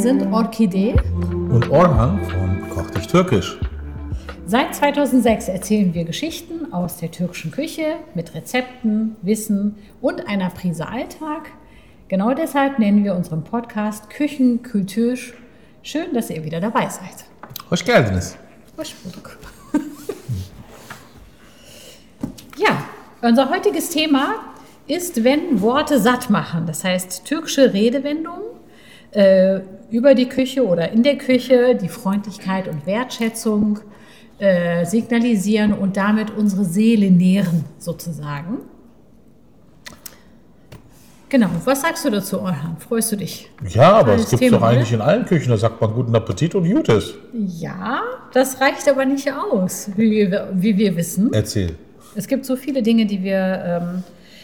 sind Orchidee und Orhan von Koch dich Türkisch. Seit 2006 erzählen wir Geschichten aus der türkischen Küche mit Rezepten, Wissen und einer Prise Alltag. Genau deshalb nennen wir unseren Podcast Küchenkültür. Schön, dass ihr wieder dabei seid. Hoş geldiniz. Hoş bulduk. Ja, unser heutiges Thema ist, wenn Worte satt machen. Das heißt, türkische Redewendungen über die Küche oder in der Küche, die Freundlichkeit und Wertschätzung signalisieren und damit unsere Seele nähren, sozusagen. Genau, was sagst du dazu, Orhan? Freust du dich? Ja, aber es gibt es doch eigentlich in allen Küchen, da sagt man guten Appetit und Gutes. Ja, das reicht aber nicht aus, wie wir wissen. Erzähl. Es gibt so viele Dinge, die wir,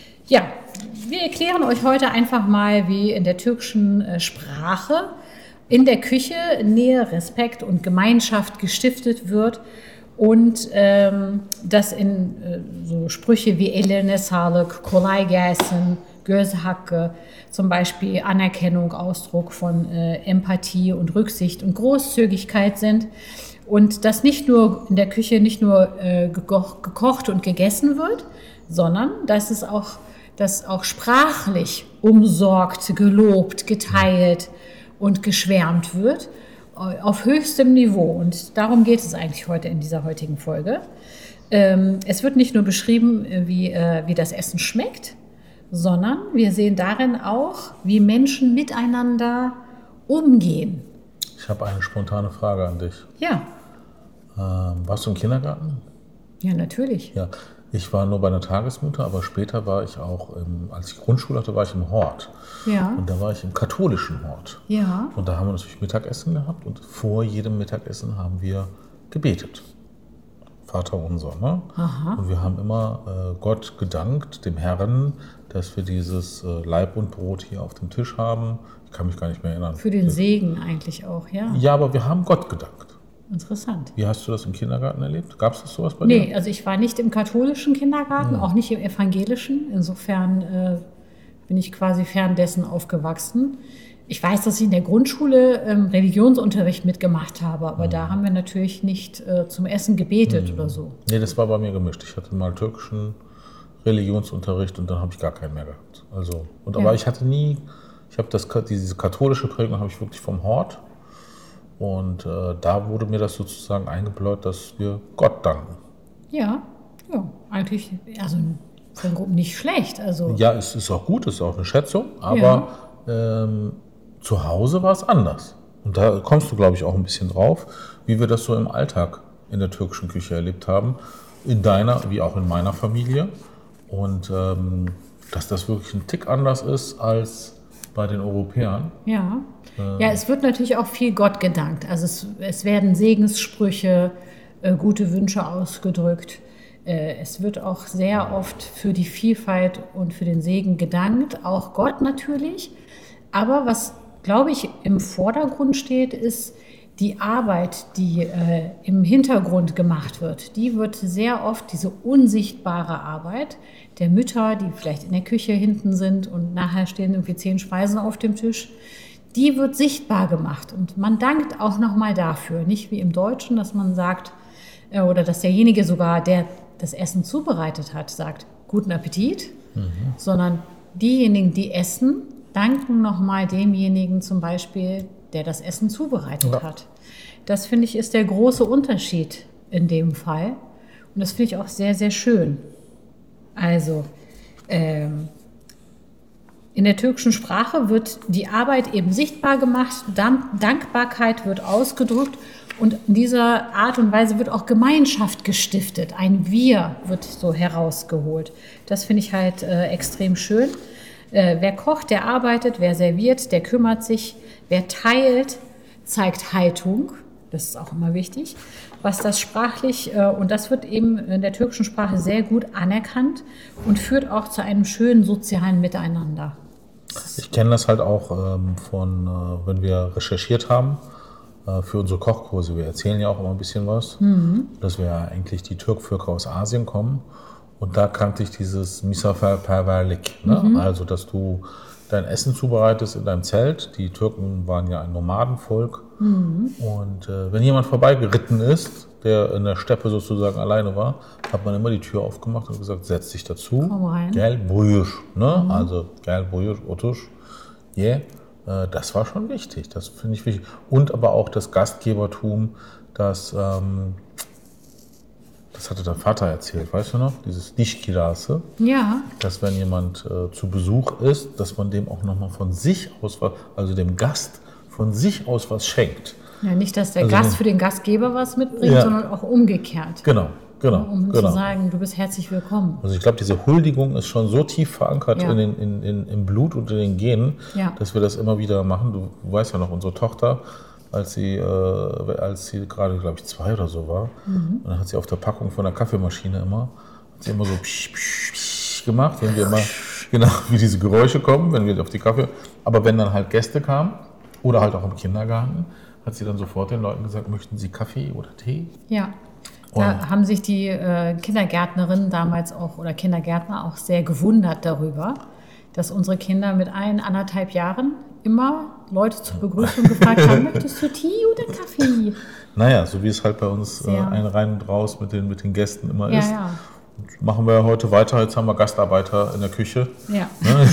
wir erklären euch heute einfach mal, wie in der türkischen Sprache in der Küche Nähe, Respekt und Gemeinschaft gestiftet wird und das in so Sprüche wie Ellerine sağlık, kolay gelsin, göz hakkı, zum Beispiel Anerkennung, Ausdruck von Empathie und Rücksicht und Großzügigkeit sind und dass nicht nur in der Küche nicht nur gekocht und gegessen wird, sondern dass auch sprachlich umsorgt, gelobt, geteilt und geschwärmt wird auf höchstem Niveau. Und darum geht es eigentlich heute in dieser heutigen Folge. Es wird nicht nur beschrieben, wie das Essen schmeckt, sondern wir sehen darin auch, wie Menschen miteinander umgehen. Ich habe eine spontane Frage an dich. Ja. Warst du im Kindergarten? Ja, natürlich. Ja. Ich war nur bei einer Tagesmutter, aber später war ich auch, als ich Grundschule hatte, war ich im Hort. Ja. Und da war ich im katholischen Hort. Ja. Und da haben wir natürlich Mittagessen gehabt und vor jedem Mittagessen haben wir gebetet. Vater unser, ne? Aha. Und wir haben immer Gott gedankt, dem Herrn, dass wir dieses Leib und Brot hier auf dem Tisch haben. Ich kann mich gar nicht mehr erinnern. Für den Segen eigentlich auch, ja. Ja, aber wir haben Gott gedankt. Interessant. Wie hast du das im Kindergarten erlebt? Gab es das sowas bei dir? Nee, also ich war nicht im katholischen Kindergarten, auch nicht im evangelischen. Insofern bin ich quasi fern dessen aufgewachsen. Ich weiß, dass ich in der Grundschule Religionsunterricht mitgemacht habe, aber da haben wir natürlich nicht zum Essen gebetet oder so. Nee, das war bei mir gemischt. Ich hatte mal türkischen Religionsunterricht und dann habe ich gar keinen mehr gehabt. Also, aber ich hatte nie, diese katholische Prägung habe ich wirklich vom Hort. Und da wurde mir das sozusagen eingebläut, dass wir Gott danken. Ja, eigentlich, also nicht schlecht. Also. Ja, es ist auch gut, es ist auch eine Schätzung, aber zu Hause war es anders. Und da kommst du, glaube ich, auch ein bisschen drauf, wie wir das so im Alltag in der türkischen Küche erlebt haben, in deiner wie auch in meiner Familie. Und dass das wirklich ein Tick anders ist als bei den Europäern. Ja. Ja, es wird natürlich auch viel Gott gedankt. Also es werden Segenssprüche, gute Wünsche ausgedrückt. Es wird auch sehr oft für die Vielfalt und für den Segen gedankt, auch Gott natürlich. Aber was, glaube ich, im Vordergrund steht, ist die Arbeit, die im Hintergrund gemacht wird. Die wird sehr oft, diese unsichtbare Arbeit der Mütter, die vielleicht in der Küche hinten sind und nachher stehen irgendwie 10 Speisen auf dem Tisch, die wird sichtbar gemacht. Und man dankt auch nochmal dafür. Nicht wie im Deutschen, dass man sagt, oder dass derjenige sogar, der das Essen zubereitet hat, sagt, guten Appetit, sondern diejenigen, die essen, danken nochmal demjenigen zum Beispiel, der das Essen zubereitet hat. Das, finde ich, ist der große Unterschied in dem Fall. Und das finde ich auch sehr, sehr schön. Also, in der türkischen Sprache wird die Arbeit eben sichtbar gemacht, Dankbarkeit wird ausgedrückt und in dieser Art und Weise wird auch Gemeinschaft gestiftet. Ein Wir wird so herausgeholt. Das finde ich halt extrem schön. Wer kocht, der arbeitet, wer serviert, der kümmert sich, wer teilt, zeigt Haltung. Das ist auch immer wichtig. Was das sprachlich, und das wird eben in der türkischen Sprache sehr gut anerkannt und führt auch zu einem schönen sozialen Miteinander. Ich kenne das halt auch wenn wir recherchiert haben für unsere Kochkurse. Wir erzählen ja auch immer ein bisschen was, dass wir ja eigentlich die Türkvölker aus Asien kommen. Und da kannte ich dieses Misafirperverlik, ne? Also dass du dein Essen zubereitest in deinem Zelt. Die Türken waren ja ein Nomadenvolk. Und wenn jemand vorbeigeritten ist, der in der Steppe sozusagen alleine war, hat man immer die Tür aufgemacht und gesagt, setz dich dazu. Komm rein. Gel buyur, ne? Also gel buyur, otuş. Yeah. Das war schon wichtig, das finde ich wichtig. Und aber auch das Gastgebertum, das hatte dein Vater erzählt, weißt du noch? Dieses Dişkirası. Ja. Dass wenn jemand zu Besuch ist, dass man dem auch nochmal von sich aus was, also dem Gast von sich aus was schenkt. Ja, nicht, dass der Gast für den Gastgeber was mitbringt, sondern auch umgekehrt. Genau. Um zu sagen, du bist herzlich willkommen. Also ich glaube, diese Huldigung ist schon so tief verankert im Blut und in den Genen, dass wir das immer wieder machen. Du weißt ja noch, unsere Tochter, als sie gerade, glaube ich, 2 oder so war, dann hat sie auf der Packung von der Kaffeemaschine immer so psch, psch, psch gemacht, wenn wir immer, genau, wie diese Geräusche kommen, wenn wir auf die Kaffee, aber wenn dann halt Gäste kamen oder halt auch im Kindergarten, hat sie dann sofort den Leuten gesagt, möchten Sie Kaffee oder Tee? Ja. Da haben sich die Kindergärtnerinnen damals auch oder Kindergärtner auch sehr gewundert darüber, dass unsere Kinder mit 1,5 Jahren immer Leute zur Begrüßung gefragt haben, möchtest du Tee oder Kaffee? Naja, so wie es halt bei uns ein rein und raus mit den Gästen immer ist. Ja. Und machen wir heute weiter, jetzt haben wir Gastarbeiter in der Küche. Ja. Ne?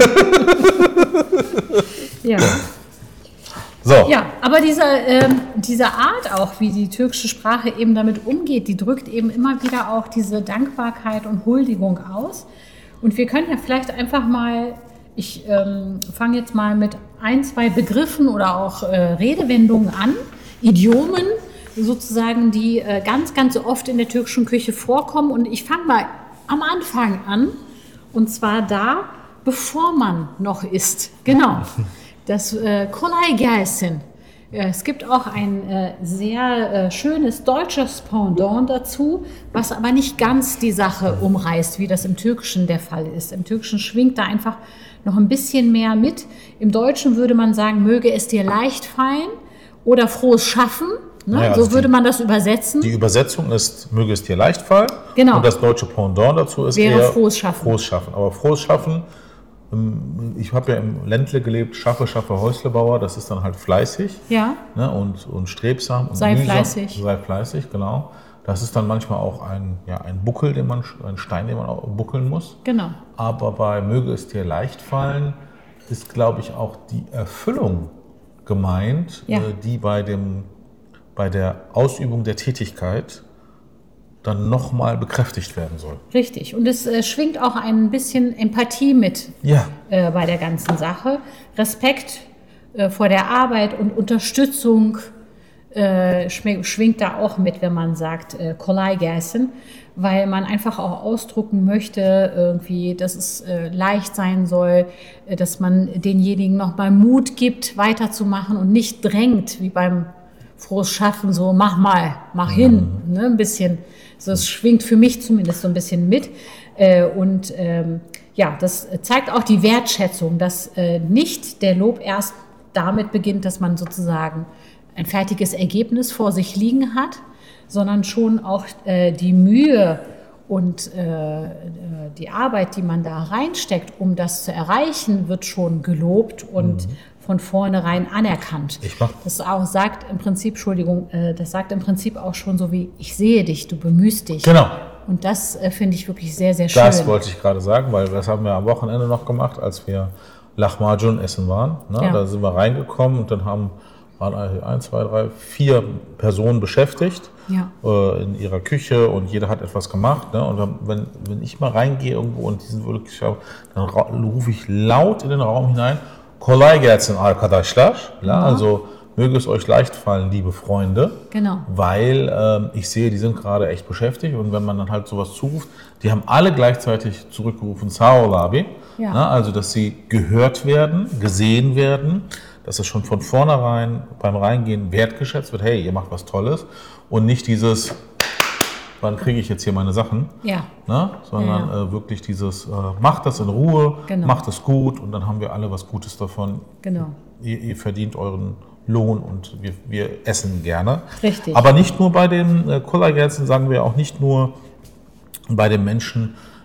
Ja. So. Ja, aber diese Art auch, wie die türkische Sprache eben damit umgeht, die drückt eben immer wieder auch diese Dankbarkeit und Huldigung aus. Und wir können ja vielleicht einfach mal, ich fange jetzt mal mit 1, 2 Begriffen oder auch Redewendungen an, Idiomen sozusagen, die ganz, ganz oft in der türkischen Küche vorkommen. Und ich fange mal am Anfang an, und zwar da, bevor man noch isst. Genau. Das Kolay gelsin. Es gibt auch ein sehr schönes deutsches Pendant dazu, was aber nicht ganz die Sache umreißt, wie das im Türkischen der Fall ist. Im Türkischen schwingt da einfach noch ein bisschen mehr mit. Im Deutschen würde man sagen, möge es dir leicht fallen oder frohes Schaffen. Ne? Ja, also so würde man das übersetzen. Die Übersetzung ist, möge es dir leicht fallen. Genau. Und das deutsche Pendant dazu ist wäre eher frohes Schaffen. Frohes Schaffen. Aber frohes Schaffen, ich habe ja im Ländle gelebt, schaffe, Häuslebauer, das ist dann halt fleißig, ja. Ne, und strebsam. Und sei mühsam. fleißig. Sei fleißig, genau. Das ist dann manchmal auch ein Buckel, ein Stein, den man auch buckeln muss. Genau. Aber bei möge es dir leicht fallen, ist, glaube ich, auch die Erfüllung gemeint, die bei der Ausübung der Tätigkeit dann nochmal bekräftigt werden soll. Richtig. Und es schwingt auch ein bisschen Empathie mit bei der ganzen Sache. Respekt vor der Arbeit und Unterstützung schwingt da auch mit, wenn man sagt kolay gelsin, weil man einfach auch ausdrücken möchte, irgendwie, dass es leicht sein soll, dass man denjenigen nochmal Mut gibt, weiterzumachen und nicht drängt, wie beim frohes Schaffen, so mach hin, ne, ein bisschen. Also es schwingt für mich zumindest so ein bisschen mit. Das zeigt auch die Wertschätzung, dass nicht der Lob erst damit beginnt, dass man sozusagen ein fertiges Ergebnis vor sich liegen hat, sondern schon auch die Mühe und die Arbeit, die man da reinsteckt, um das zu erreichen, wird schon gelobt und von vornherein anerkannt. Das auch sagt im Prinzip, das sagt im Prinzip auch schon so wie, ich sehe dich, du bemühst dich. Genau. Und das finde ich wirklich sehr, sehr schön. Das wollte ich gerade sagen, weil das haben wir am Wochenende noch gemacht, als wir Lahmacun essen waren. Ne? Ja. Da sind wir reingekommen und dann waren 1, 2, 3, 4 Personen beschäftigt in ihrer Küche und jeder hat etwas gemacht. Ne? Und dann, wenn ich mal reingehe irgendwo und die sind wirklich, dann rufe ich laut in den Raum hinein, kolay gelsin arkadaşlar. Ja, also möge es euch leicht fallen, liebe Freunde. Genau. Weil ich sehe, die sind gerade echt beschäftigt und wenn man dann halt sowas zuruft, die haben alle gleichzeitig zurückgerufen, sağ ol abi. Ja. Na, also, dass sie gehört werden, gesehen werden, dass es schon von vornherein beim Reingehen wertgeschätzt wird, hey, ihr macht was Tolles und nicht dieses, wann kriege ich jetzt hier meine Sachen, sondern wirklich dieses, macht das in Ruhe, macht es gut und dann haben wir alle was Gutes davon. Genau. Ihr verdient euren Lohn und wir essen gerne. Richtig. Aber nicht nur bei den kolay gelsin, sagen wir auch nicht nur bei den Menschen,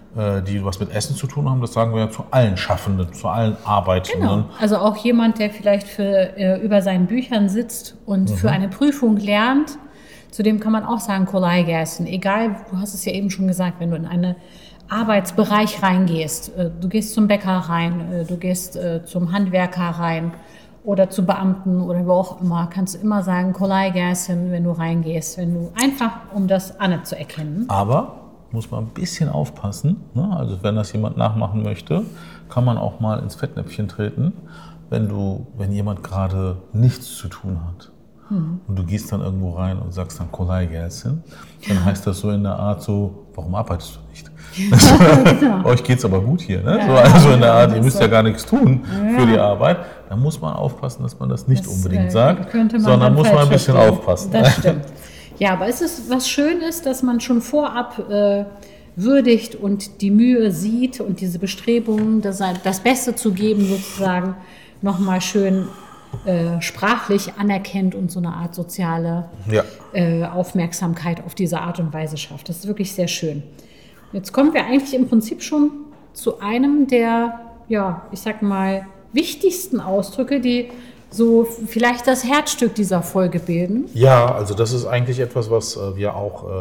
die was mit Essen zu tun haben. Das sagen wir ja zu allen Schaffenden, zu allen Arbeitenden. Genau. Also auch jemand, der vielleicht über seinen Büchern sitzt und für eine Prüfung lernt, zu dem kann man auch sagen, kolay gelsin. Egal, du hast es ja eben schon gesagt, wenn du in einen Arbeitsbereich reingehst, du gehst zum Bäcker rein, du gehst zum Handwerker rein oder zu Beamten oder wo auch immer, kannst du immer sagen, kolay gelsin, wenn du reingehst, wenn du einfach, um das anzuerkennen. Aber muss man ein bisschen aufpassen, ne? Also wenn das jemand nachmachen möchte, kann man auch mal ins Fettnäpfchen treten, wenn jemand gerade nichts zu tun hat. Und du gehst dann irgendwo rein und sagst dann kolay gelsin, dann heißt das so in der Art so, warum arbeitest du nicht? Genau. Euch geht's aber gut hier, ne? So, also in der Art, ihr müsst ja gar nichts tun für die Arbeit. Da muss man aufpassen, dass man das nicht unbedingt sagt, sondern muss man ein bisschen aufpassen. Das stimmt. Ja, aber es ist was Schönes, dass man schon vorab würdigt und die Mühe sieht und diese Bestrebungen, das Beste zu geben, sozusagen nochmal schön sprachlich anerkennt und so eine Art soziale Aufmerksamkeit auf diese Art und Weise schafft. Das ist wirklich sehr schön. Jetzt kommen wir eigentlich im Prinzip schon zu einem der, ja, ich sag mal, wichtigsten Ausdrücke, die so vielleicht das Herzstück dieser Folge bilden. Ja, also das ist eigentlich etwas, was wir auch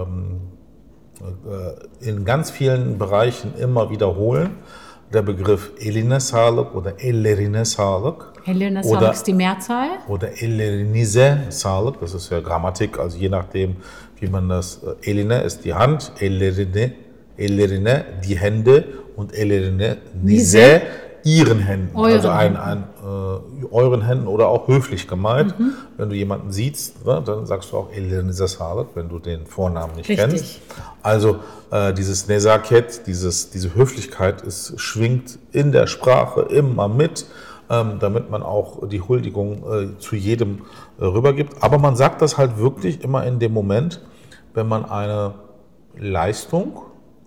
in ganz vielen Bereichen immer wiederholen. Der Begriff eline sağlık oder ellerine sağlık. Ellerine sağlık ist die Mehrzahl. Oder ellerinize sağlık, das ist ja Grammatik, also je nachdem, wie man das, eline ist die Hand, ellerine die Hände und ellerine nize ihren Händen, also euren Händen oder auch höflich gemeint. Wenn du jemanden siehst, ne, dann sagst du auch ellerinize sağlık, wenn du den Vornamen nicht kennst. Also dieses Nezaket, diese Höflichkeit, schwingt in der Sprache immer mit, damit man auch die Huldigung zu jedem rübergibt. Aber man sagt das halt wirklich immer in dem Moment, wenn man eine Leistung,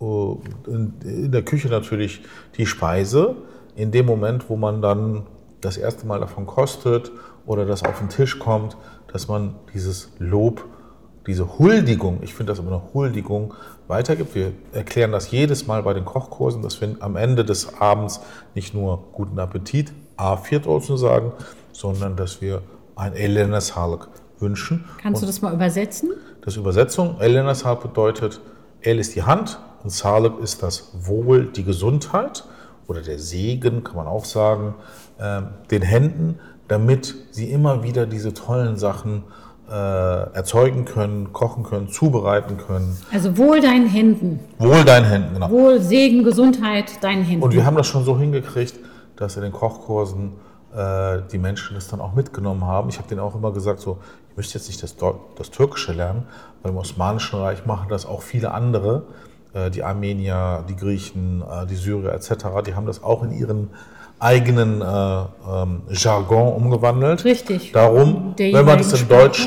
in der Küche natürlich die Speise, in dem Moment, wo man dann das erste Mal davon kostet oder das auf den Tisch kommt, dass man dieses Lob, diese Huldigung, ich finde das immer eine Huldigung, weitergibt. Wir erklären das jedes Mal bei den Kochkursen, dass wir am Ende des Abends nicht nur guten Appetit, Afiyet olsun sagen, sondern dass wir ein ellerine sağlık wünschen. Kannst du das mal übersetzen? Das Übersetzung, ellerine sağlık bedeutet, El ist die Hand und Sağlık ist das Wohl, die Gesundheit oder der Segen, kann man auch sagen, den Händen, damit sie immer wieder diese tollen Sachen erzeugen können, kochen können, zubereiten können. Also wohl deinen Händen. Wohl deinen Händen, genau. Wohl, Segen, Gesundheit, deinen Händen. Und wir haben das schon so hingekriegt, dass in den Kochkursen die Menschen das dann auch mitgenommen haben. Ich habe denen auch immer gesagt, so, ihr müsst jetzt nicht das Türkische lernen, weil im Osmanischen Reich machen das auch viele andere, die Armenier, die Griechen, die Syrer etc., die haben das auch in ihren eigenen Jargon umgewandelt. Richtig. Darum, wenn man es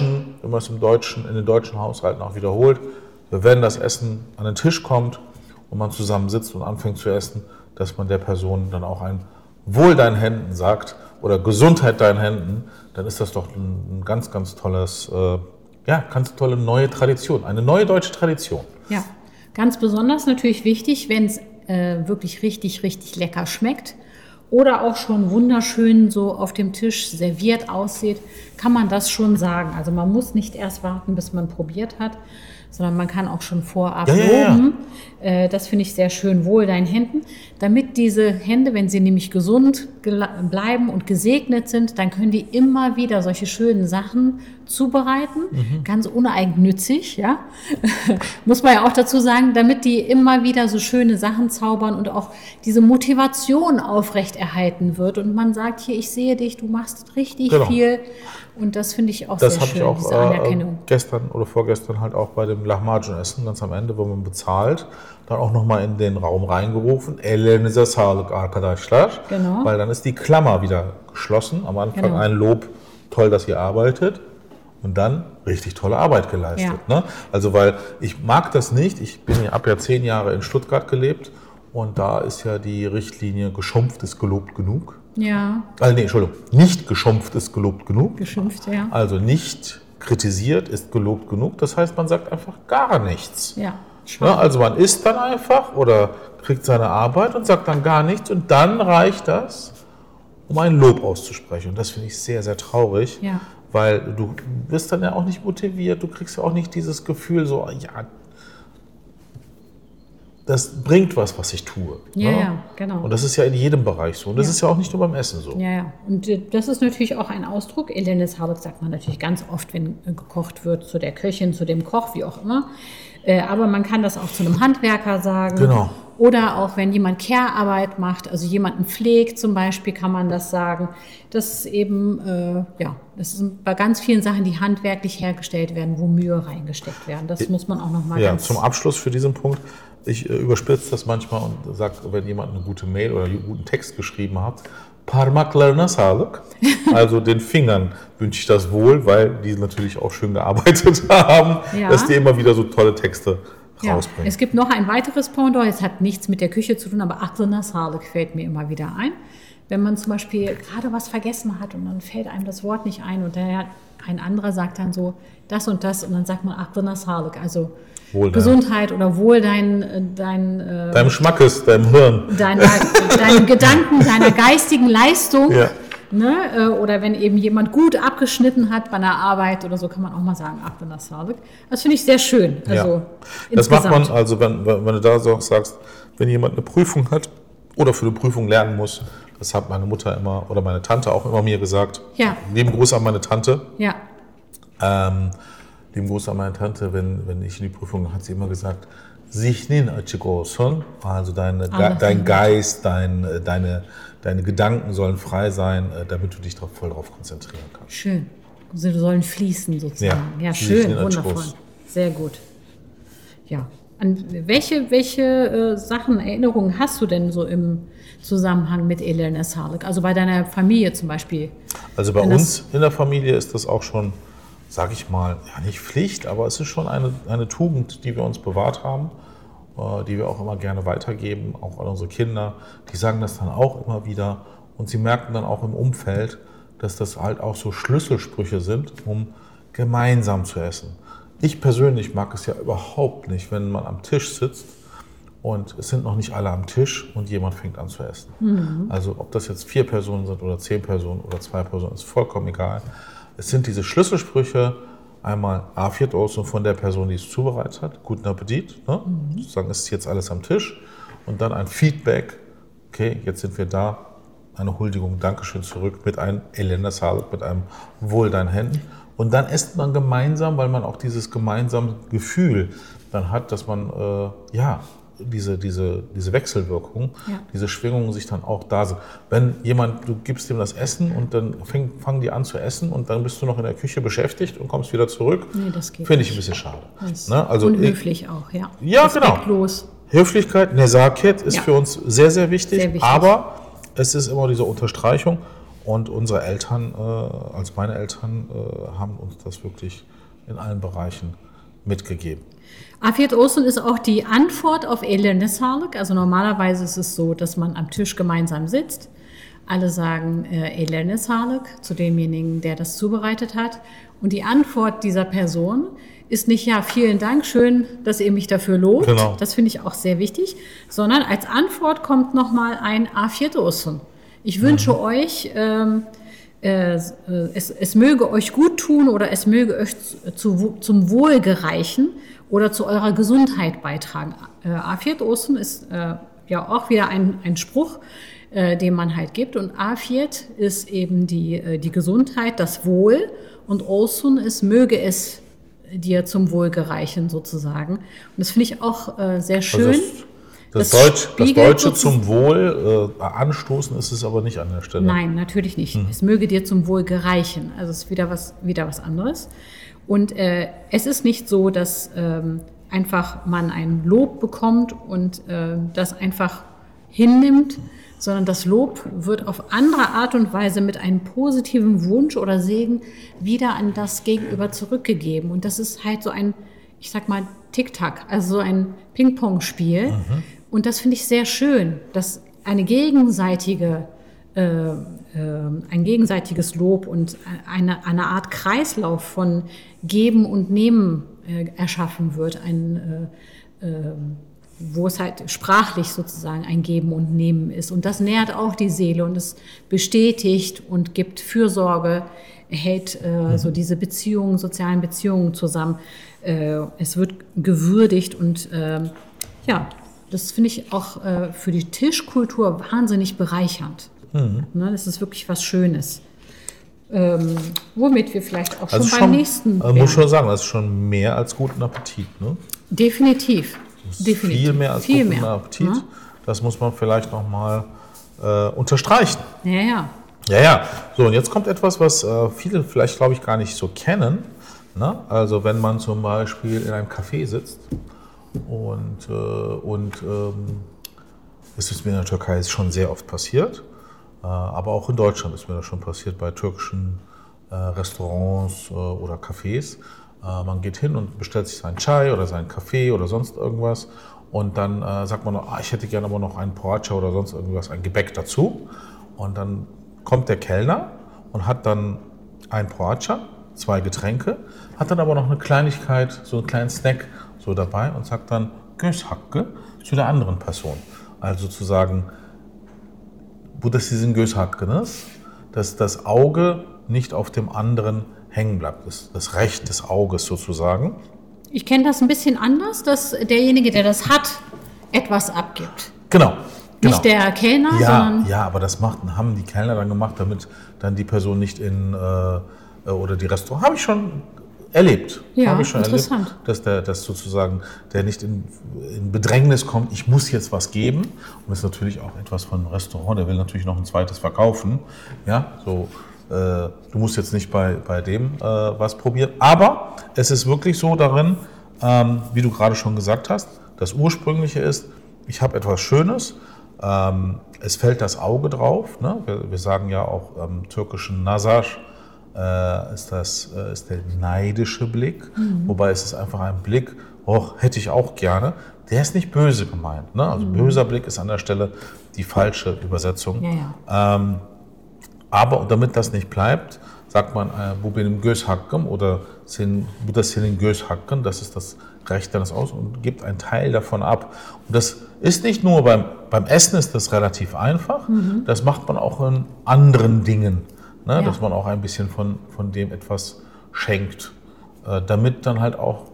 in den deutschen Haushalten auch wiederholt, wenn das Essen an den Tisch kommt und man zusammen sitzt und anfängt zu essen, dass man der Person dann auch ein Wohl deinen Händen sagt oder Gesundheit deinen Händen, dann ist das doch ein ganz, ganz tolles, ganz tolle neue Tradition, eine neue deutsche Tradition. Ja, ganz besonders natürlich wichtig, wenn es wirklich richtig, richtig lecker schmeckt oder auch schon wunderschön so auf dem Tisch serviert aussieht, kann man das schon sagen. Also man muss nicht erst warten, bis man probiert hat, sondern man kann auch schon vorab loben. Ja. Das finde ich sehr schön, wohl deinen Händen. Damit diese Hände, wenn sie nämlich gesund bleiben und gesegnet sind, dann können die immer wieder solche schönen Sachen zubereiten, ganz uneigennützig, ja. Muss man ja auch dazu sagen, damit die immer wieder so schöne Sachen zaubern und auch diese Motivation aufrechterhalten wird und man sagt, hier, ich sehe dich, du machst richtig viel und das finde ich auch sehr schön, diese Anerkennung. Das habe ich auch gestern oder vorgestern halt auch bei dem Lahmacun-Essen, ganz am Ende, wo man bezahlt, dann auch nochmal in den Raum reingerufen, ellerinize sağlık arkadaşlar, weil dann ist die Klammer wieder geschlossen, am Anfang ein Lob, toll, dass ihr arbeitet. Und dann richtig tolle Arbeit geleistet. Ja. Ne? Also weil ich mag das nicht, ich habe ja 10 Jahre in Stuttgart gelebt und da ist ja die Richtlinie geschumpft ist gelobt genug. Ja. Nicht geschumpft ist gelobt genug. Geschimpft, Also nicht kritisiert ist gelobt genug, das heißt man sagt einfach gar nichts. Ja. Ne? Also man isst dann einfach oder kriegt seine Arbeit und sagt dann gar nichts und dann reicht das, um ein Lob auszusprechen. Und das finde ich sehr, sehr traurig, weil du bist dann ja auch nicht motiviert, du kriegst ja auch nicht dieses Gefühl so, ja, das bringt was ich tue. Ja, ne? ja, genau. Und das ist ja in jedem Bereich so. Und das ist ja auch nicht nur beim Essen so. Ja, ja. Und das ist natürlich auch ein Ausdruck. Elendes Harlot sagt man natürlich ganz oft, wenn gekocht wird, zu der Köchin, zu dem Koch, wie auch immer. Aber man kann das auch zu einem Handwerker sagen. Genau. Oder auch wenn jemand Care-Arbeit macht, also jemanden pflegt zum Beispiel, kann man das sagen. Das ist eben, das sind bei ganz vielen Sachen, die handwerklich hergestellt werden, wo Mühe reingesteckt werden. Das muss man auch nochmal ganz... Ja, zum Abschluss für diesen Punkt. Ich überspitze das manchmal und sage, wenn jemand eine gute Mail oder einen guten Text geschrieben hat, parmaklarına sağlık, also den Fingern wünsche ich das wohl, weil die natürlich auch schön gearbeitet haben, dass die immer wieder so tolle Texte rausbringen. Es gibt noch ein weiteres Pendant, es hat nichts mit der Küche zu tun, aber aklına sağlık fällt mir immer wieder ein. Wenn man zum Beispiel gerade was vergessen hat und dann fällt einem das Wort nicht ein und ein anderer sagt dann so das und das und dann sagt man aklına sağlık, also wohl, Gesundheit oder Wohl deinem Schmackes, deinem Hirn. Deinen Gedanken, deiner geistigen Leistung. Ja. Ne? Oder wenn eben jemand gut abgeschnitten hat bei einer Arbeit oder so, kann man auch mal sagen, aklına sağlık. Das finde ich sehr schön. Also das macht man, also wenn du da so sagst, wenn jemand eine Prüfung hat oder für eine Prüfung lernen muss, das hat meine Mutter immer oder meine Tante auch immer mir gesagt. Ja. Lieben Gruß an meine Tante. Ja. Lieben Gruß an meine Tante, wenn ich in die Prüfung hat sie immer gesagt, Zihnin açık olsun, also dein Geist, deine Gedanken sollen frei sein, damit du dich voll darauf konzentrieren kannst. Schön. Sie sollen fließen sozusagen. Ja, schön, wundervoll. Sehr gut. Ja. An welche Sachen, Erinnerungen hast du denn so im Zusammenhang mit Elendes Sağlık? Also bei deiner Familie zum Beispiel? Also bei uns in der Familie ist das auch schon, sage ich mal, ja nicht Pflicht, aber es ist schon eine Tugend, die wir uns bewahrt haben, die wir auch immer gerne weitergeben, auch an unsere Kinder. Die sagen das dann auch immer wieder und sie merken dann auch im Umfeld, dass das halt auch so Schlüsselsprüche sind, um gemeinsam zu essen. Ich persönlich mag es ja überhaupt nicht, wenn man am Tisch sitzt und es sind noch nicht alle am Tisch und jemand fängt an zu essen. Mhm. Also ob das jetzt 4 Personen sind oder 10 Personen oder 2 Personen, ist vollkommen egal. Es sind diese Schlüsselsprüche, einmal Afiyet olsun von der Person, die es zubereitet hat, guten Appetit, ne? Sozusagen ist jetzt alles am Tisch und dann ein Feedback, okay, jetzt sind wir da, eine Huldigung, Dankeschön zurück mit einem Elendes Sağlık, mit einem Wohl deinen Händen und dann isst man gemeinsam, weil man auch dieses gemeinsame Gefühl dann hat, dass man diese Wechselwirkung, diese Schwingungen sich dann auch da sind. Wenn du gibst dem das Essen und dann fangen die an zu essen und dann bist du noch in der Küche beschäftigt und kommst wieder zurück, finde ich ein bisschen schade. Ne? Also unhöflich auch, ja. Ja, genau. Höflichkeit, Nezaket ist für uns sehr, sehr wichtig, aber es ist immer diese Unterstreichung und unsere Eltern, also meine Eltern, haben uns das wirklich in allen Bereichen mitgegeben. Afiyet olsun ist auch die Antwort auf Elendes Sağlık. Also normalerweise ist es so, dass man am Tisch gemeinsam sitzt. Alle sagen Elendes Sağlık zu demjenigen, der das zubereitet hat. Und die Antwort dieser Person ist nicht, ja, vielen Dank, schön, dass ihr mich dafür lobt. Genau. Das finde ich auch sehr wichtig. Sondern als Antwort kommt nochmal ein Afiyet olsun. Ich wünsche euch, es möge euch gut tun oder es möge euch zum Wohl gereichen oder zu eurer Gesundheit beitragen. Afiyet olsun ist ja auch wieder ein Spruch, den man halt gibt. Und Afiyet ist eben die Gesundheit, das Wohl. Und olsun ist, möge es dir zum Wohl gereichen sozusagen. Und das finde ich auch sehr schön. Also das Deutsche zum Wohl anstoßen ist es aber nicht an der Stelle. Nein, natürlich nicht. Es möge dir zum Wohl gereichen. Also es ist wieder was anderes. Und es ist nicht so, dass einfach man ein Lob bekommt und das einfach hinnimmt, sondern das Lob wird auf andere Art und Weise mit einem positiven Wunsch oder Segen wieder an das Gegenüber zurückgegeben. Und das ist halt so ein, ich sag mal, Tick-Tack, also so ein Ping-Pong-Spiel. Mhm. Und das finde ich sehr schön, dass ein gegenseitiges Lob und eine Art Kreislauf von Geben und Nehmen erschaffen wird. wo es halt sprachlich sozusagen ein Geben und Nehmen ist. Und das nährt auch die Seele und es bestätigt und gibt Fürsorge, hält so diese Beziehungen, sozialen Beziehungen zusammen. Es wird gewürdigt und das finde ich auch für die Tischkultur wahnsinnig bereichernd. Ne, das ist wirklich was Schönes. Womit wir vielleicht auch Also schon beim nächsten wären. Muss schon sagen, das ist schon mehr als guten Appetit. Ne? Definitiv. Viel mehr als guten Appetit. Ja? Das muss man vielleicht nochmal unterstreichen. Ja. Ja. So, und jetzt kommt etwas, was viele vielleicht, glaube ich, gar nicht so kennen. Ne? Also wenn man zum Beispiel in einem Café sitzt und das ist mir in der Türkei schon sehr oft passiert. Aber auch in Deutschland ist mir das schon passiert bei türkischen Restaurants oder Cafés. Man geht hin und bestellt sich seinen Chai oder seinen Kaffee oder sonst irgendwas und dann sagt man, ich hätte gerne aber noch einen Poğaça oder sonst irgendwas, ein Gebäck dazu. Und dann kommt der Kellner und hat dann ein Poğaça, 2 Getränke, hat dann aber noch eine Kleinigkeit, so einen kleinen Snack so dabei und sagt dann Göz hakkı zu der anderen Person. Also zu sagen, bu da sizin göz hakkınız, dass das Auge nicht auf dem anderen hängen bleibt, das Recht des Auges sozusagen. Ich kenne das ein bisschen anders, dass derjenige, der das hat, etwas abgibt. Genau. Nicht der Kellner, sondern... Ja, aber das haben die Kellner dann gemacht, damit dann die Person nicht oder die Restaurant, habe ich schon erlebt. Ja, habe ich schon interessant. Erlebt, dass sozusagen der nicht in Bedrängnis kommt, ich muss jetzt was geben. Und das ist natürlich auch etwas von einem Restaurant, der will natürlich noch ein zweites verkaufen. Ja, so, du musst jetzt nicht bei dem was probieren. Aber es ist wirklich so darin, wie du gerade schon gesagt hast, das Ursprüngliche ist, ich habe etwas Schönes, es fällt das Auge drauf. Ne? Wir sagen ja auch im türkischen Nazar, ist der neidische Blick, wobei es ist einfach ein Blick, hätte ich auch gerne, der ist nicht böse gemeint. Ne? Also böser Blick ist an der Stelle die falsche Übersetzung. Ja. Aber damit das nicht bleibt, sagt man bu benim göz hakkım oder bu da senin göz hakkın, das ist das Recht deines Auges und gibt einen Teil davon ab. Und das ist nicht nur beim Essen ist das relativ einfach, das macht man auch in anderen Dingen. Ne, dass man auch ein bisschen von dem etwas schenkt, damit dann halt auch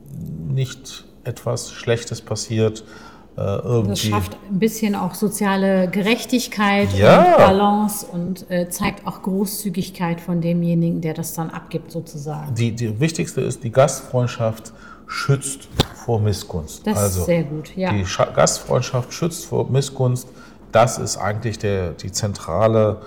nicht etwas Schlechtes passiert. Irgendwie. Das schafft ein bisschen auch soziale Gerechtigkeit und Balance und zeigt auch Großzügigkeit von demjenigen, der das dann abgibt sozusagen. Die wichtigste ist, die Gastfreundschaft schützt vor Missgunst. Das ist sehr gut, ja. Die Gastfreundschaft schützt vor Missgunst, das ist eigentlich die zentrale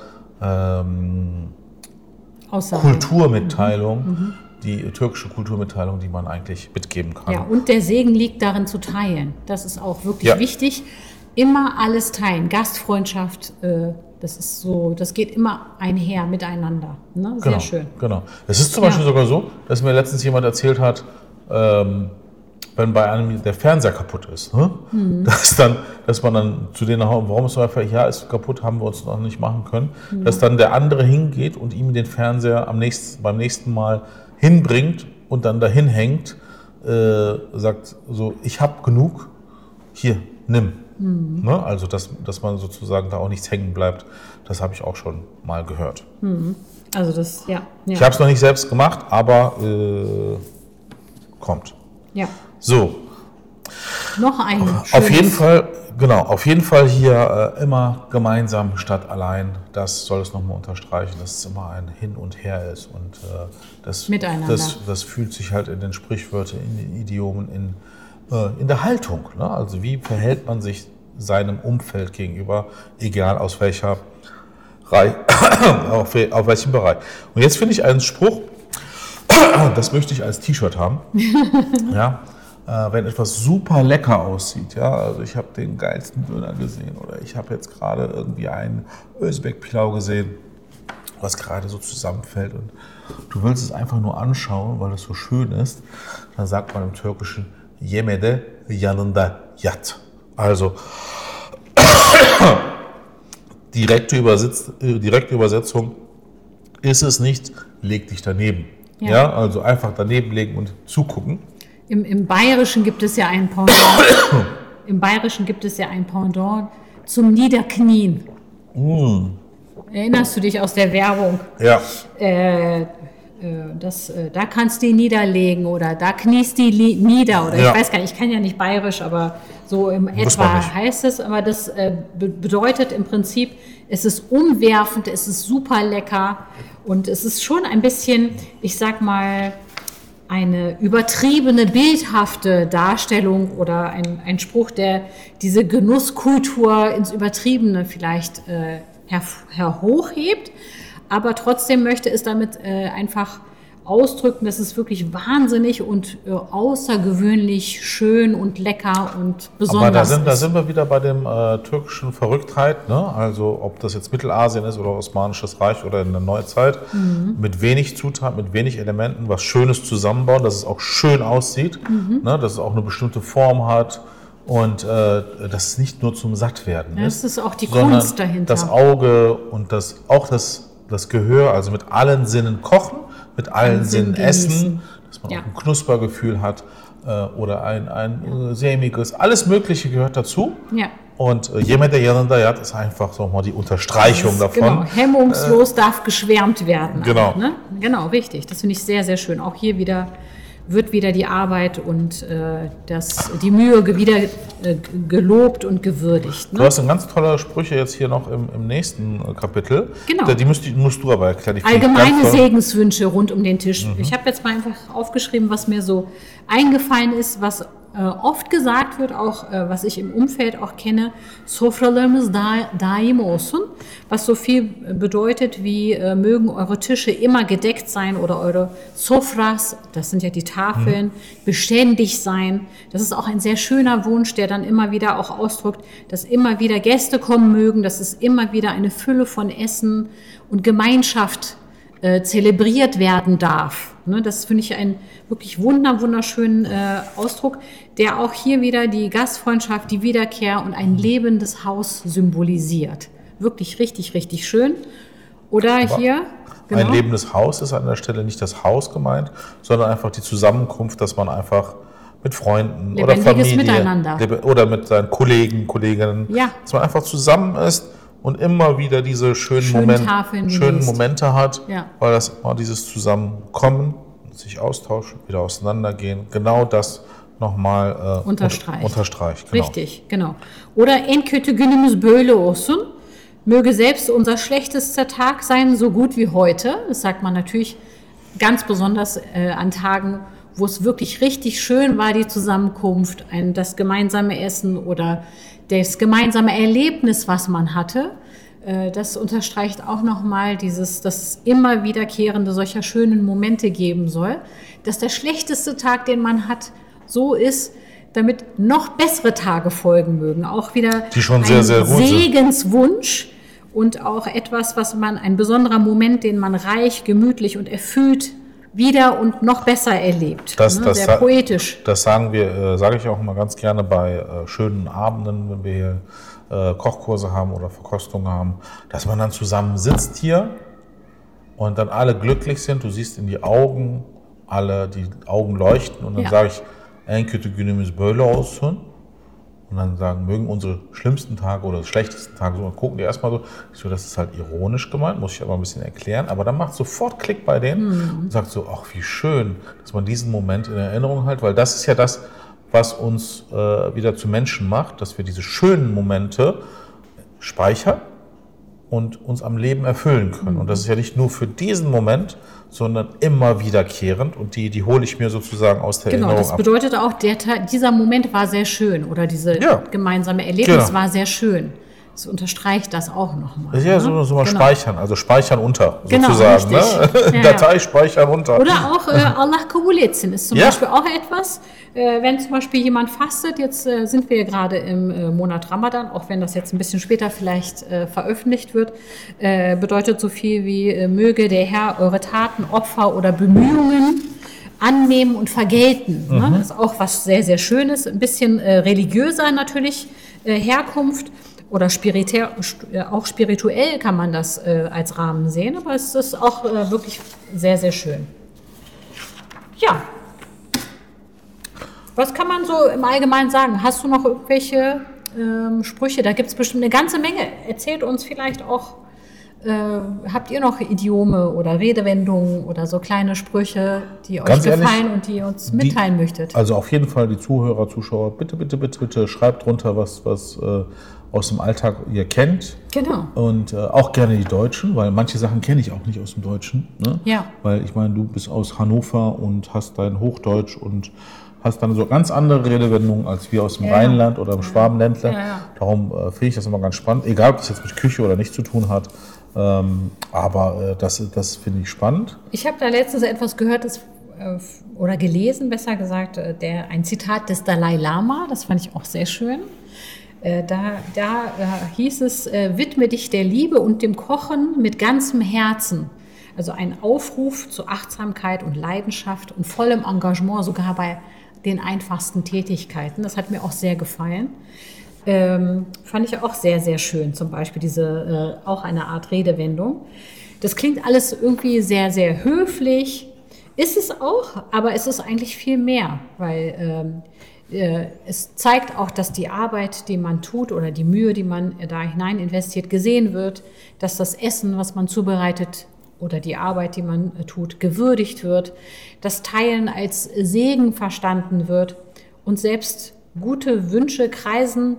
Kulturmitteilung, die türkische Kulturmitteilung, die man eigentlich mitgeben kann. Ja, und der Segen liegt darin zu teilen. Das ist auch wirklich wichtig. Immer alles teilen. Gastfreundschaft, das ist so, das geht immer einher miteinander. Ne? Sehr schön. Genau. Es ist zum Beispiel sogar so, dass mir letztens jemand erzählt hat, wenn bei einem der Fernseher kaputt ist, ne? Dass man dann zu denen nach Hause, warum ist der Fernseher? Ja, ist kaputt, haben wir uns noch nicht machen können, dass dann der andere hingeht und ihm den Fernseher beim nächsten Mal hinbringt und dann dahin hängt, sagt so, ich habe genug, hier, nimm. Ne? Also, dass man sozusagen da auch nichts hängen bleibt, das habe ich auch schon mal gehört. Also das, Ich habe es noch nicht selbst gemacht, aber kommt. Ja. So. Noch ein auf jeden Fall hier immer gemeinsam statt allein. Das soll es nochmal unterstreichen, dass es immer ein Hin und Her ist. Und das fühlt sich halt in den Sprichwörtern, in den Idiomen, in der Haltung. Ne? Also wie verhält man sich seinem Umfeld gegenüber, egal aus welcher auf welchem Bereich. Und jetzt finde ich einen Spruch, das möchte ich als T-Shirt haben. Ja, wenn etwas super lecker aussieht, ja, also ich habe den geilsten Döner gesehen oder ich habe jetzt gerade irgendwie einen Özbek-Pilav gesehen, was gerade so zusammenfällt und du willst es einfach nur anschauen, weil es so schön ist, dann sagt man im Türkischen Yemede yanında yat. Also direkte Übersetzung ist es nicht, leg dich daneben. Ja, also einfach daneben legen und zugucken. Im Bayerischen gibt es ja ein Pendant. Im Bayerischen gibt es ja ein Pendant zum Niederknien. Erinnerst du dich aus der Werbung? Ja. Da kannst du ihn niederlegen oder da kniest die nieder oder Ja. ich weiß gar nicht, ich kann ja nicht bayerisch, aber so im etwa heißt es, aber das bedeutet im Prinzip, es ist umwerfend, es ist super lecker und es ist schon ein bisschen, ich sag mal, eine übertriebene, bildhafte Darstellung oder ein Spruch, der diese Genusskultur ins Übertriebene vielleicht hervorhebt, aber trotzdem möchte es damit einfach ausdrücken, dass es wirklich wahnsinnig und außergewöhnlich schön und lecker und besonders Aber da ist. sind wir wieder bei dem türkischen Verrücktheit, ne? Also ob das jetzt Mittelasien ist oder Osmanisches Reich oder in der Neuzeit, mit wenig Zutaten, mit wenig Elementen, was Schönes zusammenbauen, dass es auch schön aussieht, ne? Dass es auch eine bestimmte Form hat und dass es nicht nur zum Sattwerden Das ist auch die sondern Kunst dahinter. das Auge und das Gehör, also mit allen Sinnen kochen, mit allen Sinnen essen, dass man auch ein Knuspergefühl hat oder ein sämiges, alles Mögliche gehört dazu. Ja. Und Yemek Yanında ist einfach so mal die Unterstreichung davon. Genau, hemmungslos darf geschwärmt werden. Genau. Ne? Genau, richtig. Das finde ich sehr, sehr schön. Auch hier wird wieder die Arbeit und die Mühe wieder gelobt und gewürdigt. Ne? Du hast eine ganz tolle Sprüche jetzt hier noch im nächsten Kapitel. Genau. Die musst du aber erklären. Die finde ich Allgemeine ganz toll. Segenswünsche rund um den Tisch. Ich habe jetzt mal einfach aufgeschrieben, was mir so eingefallen ist, was oft gesagt wird, auch was ich im Umfeld auch kenne, Sofralarımız daim olsun, was so viel bedeutet wie mögen eure Tische immer gedeckt sein oder eure Sofras, das sind ja die Tafeln, beständig sein. Das ist auch ein sehr schöner Wunsch, der dann immer wieder auch ausdrückt, dass immer wieder Gäste kommen mögen, dass es immer wieder eine Fülle von Essen und Gemeinschaft zelebriert werden darf. Ne, das finde ich einen wirklich wunderschönen Ausdruck, der auch hier wieder die Gastfreundschaft, die Wiederkehr und ein lebendes Haus symbolisiert. Wirklich richtig, richtig schön. Oder hier... Genau. Ein lebendes Haus ist an der Stelle nicht das Haus gemeint, sondern einfach die Zusammenkunft, dass man einfach mit Freunden oder Lebendiges Familie Miteinander. Oder mit seinen Kollegen, Kolleginnen, Ja. dass man einfach zusammen ist und immer wieder diese schönen Tafeln Momente hat, Ja. weil das immer dieses Zusammenkommen, sich austauschen, wieder auseinandergehen, genau das nochmal unterstreicht. Genau. Richtig, genau. Oder en kötü günümüz böyle olsun. Möge selbst unser schlechtester Tag sein, so gut wie heute. Das sagt man natürlich ganz besonders an Tagen, wo es wirklich richtig schön war, die Zusammenkunft, das gemeinsame Essen oder das gemeinsame Erlebnis, was man hatte. Das unterstreicht auch nochmal dass es immer wiederkehrende solcher schönen Momente geben soll, dass der schlechteste Tag, den man hat, so ist, damit noch bessere Tage folgen mögen. Auch wieder die schon sehr, sehr gut Segenswunsch und auch etwas, ein besonderer Moment, den man reich, gemütlich und erfüllt wieder und noch besser erlebt. Sehr poetisch. Das sage ich auch immer ganz gerne bei schönen Abenden, wenn wir hier Kochkurse haben oder Verkostungen haben, dass man dann zusammen sitzt hier und dann alle glücklich sind. Du siehst in die Augen, die Augen leuchten und dann sage ich, en kötü günümüz böyle olsun. Und dann sagen, mögen unsere schlimmsten Tage oder schlechtesten Tage so. Und gucken die erstmal so, das ist halt ironisch gemeint, muss ich aber ein bisschen erklären. Aber dann macht sofort Klick bei denen und sagt so, ach wie schön, dass man diesen Moment in Erinnerung hält. Weil das ist ja das, was uns wieder zu Menschen macht, dass wir diese schönen Momente speichern und uns am Leben erfüllen können. Und das ist ja nicht nur für diesen Moment, sondern immer wiederkehrend und die hole ich mir sozusagen aus der Erinnerung ab. Genau, das bedeutet auch, dieser Moment war sehr schön oder diese gemeinsame Erlebnis war sehr schön. Das unterstreicht das auch nochmal. Ja, so mal speichern, also speichern unter sozusagen. Richtig. Ne? Datei speichern unter. Oder auch Allah kabul etsin ist zum Beispiel auch etwas, wenn zum Beispiel jemand fastet, jetzt sind wir gerade im Monat Ramadan, auch wenn das jetzt ein bisschen später vielleicht veröffentlicht wird, bedeutet so viel wie möge der Herr eure Taten, Opfer oder Bemühungen annehmen und vergelten. Ne? Das ist auch was sehr, sehr Schönes, ein bisschen religiöser natürlich Herkunft. Oder auch spirituell kann man das als Rahmen sehen, aber es ist auch wirklich sehr, sehr schön. Ja. Was kann man so im Allgemeinen sagen? Hast du noch irgendwelche Sprüche? Da gibt es bestimmt eine ganze Menge. Erzählt uns vielleicht auch, habt ihr noch Idiome oder Redewendungen oder so kleine Sprüche, die euch Ganz ehrlich, gefallen und die ihr uns mitteilen möchtet? Also auf jeden Fall die Zuhörer, Zuschauer, bitte schreibt drunter, was aus dem Alltag ihr kennt. Genau. Und auch gerne die Deutschen, weil manche Sachen kenne ich auch nicht aus dem Deutschen. Ne? Ja. Weil ich meine, du bist aus Hannover und hast dein Hochdeutsch und hast dann so ganz andere Redewendungen als wir aus dem Rheinland oder im Schwabenländler. Ja. Darum finde ich das immer ganz spannend, egal ob das jetzt mit Küche oder nichts zu tun hat. Aber das finde ich spannend. Ich habe da letztens etwas gehört, oder gelesen, besser gesagt, ein Zitat des Dalai Lama, das fand ich auch sehr schön. Da hieß es, widme dich der Liebe und dem Kochen mit ganzem Herzen. Also ein Aufruf zu Achtsamkeit und Leidenschaft und vollem Engagement, sogar bei den einfachsten Tätigkeiten. Das hat mir auch sehr gefallen. Fand ich auch sehr, sehr schön. Zum Beispiel auch eine Art Redewendung. Das klingt alles irgendwie sehr, sehr höflich. Ist es auch, aber es ist eigentlich viel mehr, weil es zeigt auch, dass die Arbeit, die man tut oder die Mühe, die man da hinein investiert, gesehen wird, dass das Essen, was man zubereitet oder die Arbeit, die man tut, gewürdigt wird, das Teilen als Segen verstanden wird und selbst gute Wünsche kreisen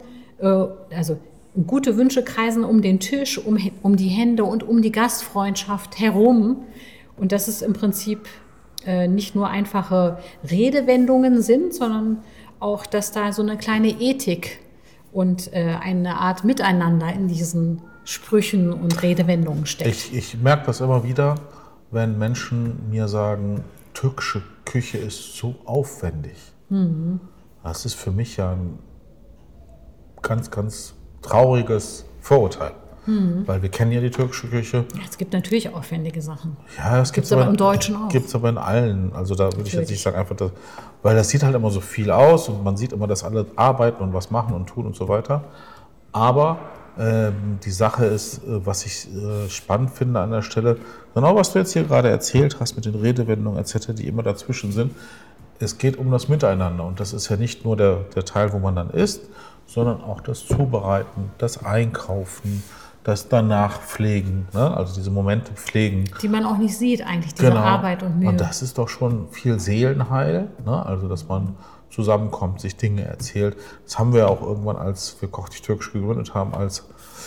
um den Tisch, um die Hände und um die Gastfreundschaft herum. Und dass es im Prinzip nicht nur einfache Redewendungen sind, sondern auch, dass da so eine kleine Ethik und eine Art Miteinander in diesen Sprüchen und Redewendungen steckt. Ich merke das immer wieder, wenn Menschen mir sagen, türkische Küche ist so aufwendig. Mhm. Das ist für mich ja ein ganz, ganz trauriges Vorurteil. Mhm. Weil wir kennen ja die türkische Küche. Ja, es gibt natürlich aufwendige Sachen. Ja, das gibt es aber im Deutschen auch. Gibt es aber in allen. Also da würde ich jetzt nicht sagen, einfach das, weil das sieht halt immer so viel aus und man sieht immer, dass alle arbeiten und was machen und tun und so weiter. Aber die Sache ist, was ich spannend finde an der Stelle, genau was du jetzt hier gerade erzählt hast mit den Redewendungen etc., die immer dazwischen sind, es geht um das Miteinander und das ist ja nicht nur der Teil, wo man dann isst, sondern auch das Zubereiten, das Einkaufen, das danach pflegen, ne? Also diese Momente pflegen. Die man auch nicht sieht eigentlich, diese Arbeit und Mühe. Und das ist doch schon viel Seelenheil, ne? Also dass man zusammenkommt, sich Dinge erzählt. Das haben wir auch irgendwann, als wir Koch dich Türkisch gegründet haben, als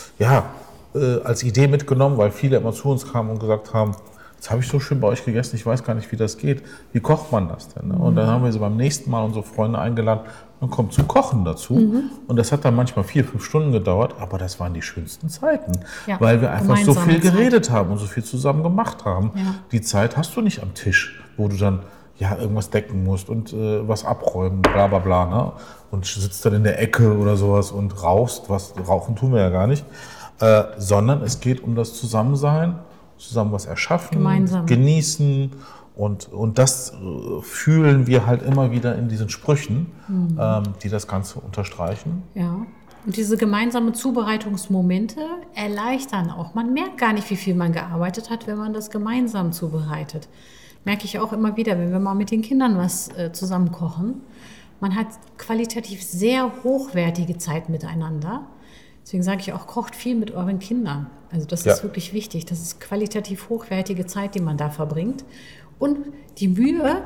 Idee mitgenommen, weil viele immer zu uns kamen und gesagt haben, jetzt habe ich so schön bei euch gegessen, ich weiß gar nicht, wie das geht. Wie kocht man das denn? Ne? Und dann haben wir sie beim nächsten Mal unsere Freunde eingeladen, man kommt zum Kochen dazu. Mhm. Und das hat dann manchmal 4-5 Stunden gedauert, aber das waren die schönsten Zeiten, weil wir einfach so viel geredet haben und so viel zusammen gemacht haben. Ja. Die Zeit hast du nicht am Tisch, wo du dann irgendwas decken musst und was abräumen, bla bla bla, ne? Und sitzt dann in der Ecke oder sowas und rauchst, rauchen tun wir ja gar nicht, sondern es geht um das Zusammensein, zusammen was erschaffen, gemeinsam genießen und das fühlen wir halt immer wieder in diesen Sprüchen, die das Ganze unterstreichen. Ja. Und diese gemeinsamen Zubereitungsmomente erleichtern auch. Man merkt gar nicht, wie viel man gearbeitet hat, wenn man das gemeinsam zubereitet. Merke ich auch immer wieder, wenn wir mal mit den Kindern was zusammen kochen. Man hat qualitativ sehr hochwertige Zeit miteinander. Deswegen sage ich auch, kocht viel mit euren Kindern. Also das ist wirklich wichtig. Das ist qualitativ hochwertige Zeit, die man da verbringt. Und die Mühe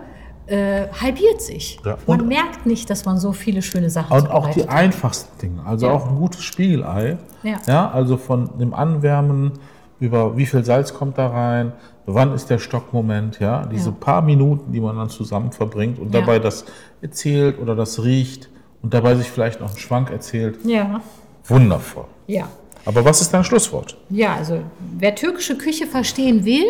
halbiert sich. Ja. Man merkt nicht, dass man so viele schöne Sachen und auch die einfachsten Dinge. Also auch ein gutes Spiegelei. Ja, also von dem Anwärmen über wie viel Salz kommt da rein, wann ist der Stockmoment, diese paar Minuten, die man dann zusammen verbringt und dabei das erzählt oder das riecht und dabei sich vielleicht noch einen Schwank erzählt. Ja. Wundervoll. Ja. Aber was ist dein Schlusswort? Ja, also wer türkische Küche verstehen will,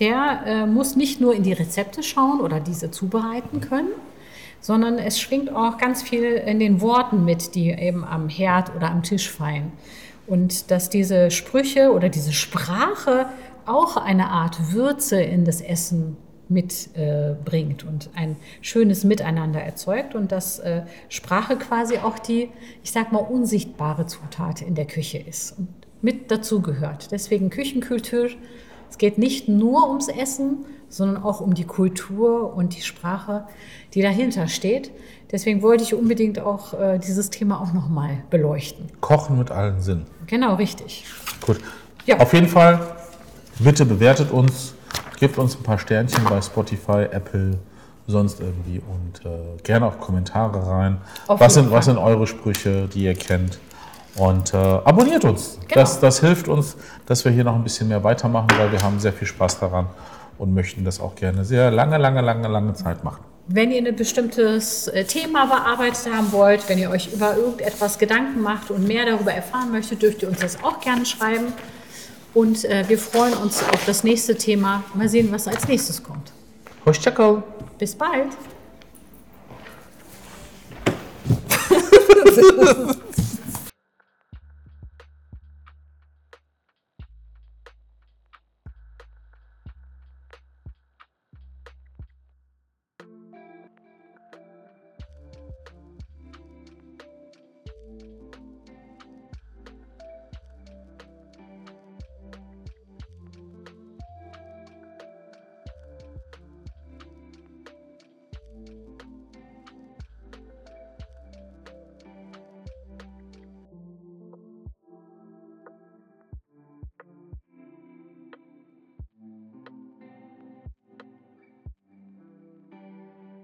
der muss nicht nur in die Rezepte schauen oder diese zubereiten können, sondern es schwingt auch ganz viel in den Worten mit, die eben am Herd oder am Tisch fallen. Und dass diese Sprüche oder diese Sprache auch eine Art Würze in das Essen mitbringt und ein schönes Miteinander erzeugt und dass Sprache quasi auch die, ich sag mal, unsichtbare Zutat in der Küche ist und mit dazugehört. Deswegen Küchenkultur Es geht nicht nur ums Essen, sondern auch um die Kultur und die Sprache, die dahinter steht. Deswegen wollte ich unbedingt auch dieses Thema auch nochmal beleuchten. Kochen mit allen Sinnen. Genau, richtig. Gut. Ja. Auf jeden Fall, bitte bewertet uns, gebt uns ein paar Sternchen bei Spotify, Apple, sonst irgendwie und gerne auch Kommentare rein. Was sind eure Sprüche, die ihr kennt? Und abonniert uns. Genau. Das hilft uns, dass wir hier noch ein bisschen mehr weitermachen, weil wir haben sehr viel Spaß daran und möchten das auch gerne sehr lange Zeit machen. Wenn ihr ein bestimmtes Thema bearbeitet haben wollt, wenn ihr euch über irgendetwas Gedanken macht und mehr darüber erfahren möchtet, dürft ihr uns das auch gerne schreiben. Und wir freuen uns auf das nächste Thema. Mal sehen, was als nächstes kommt. Hoşça Bis bald.